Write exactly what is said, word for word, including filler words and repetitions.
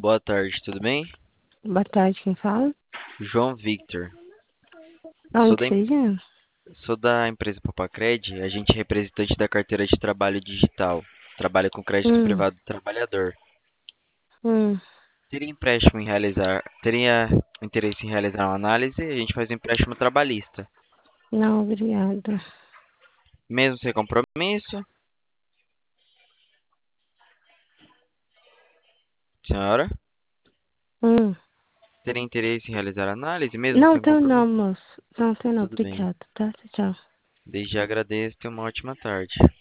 Boa tarde, tudo bem? Boa tarde, quem fala? João Victor. Sou Aonde da, em- seria? sou da empresa Papacred, agente representante da carteira de trabalho digital. Trabalha com crédito Hum, privado do trabalhador. hum, Teria empréstimo em realizar, teria interesse em realizar uma análise, a gente faz um empréstimo trabalhista. não, obrigada. Mesmo sem compromisso, senhora, Hum, teria interesse em realizar análise, mesmo não, sem tenho não, compromisso? moço. Não, tenho não, Tudo bem. obrigada, tá? Tchau. Desde já agradeço, tenha uma ótima tarde.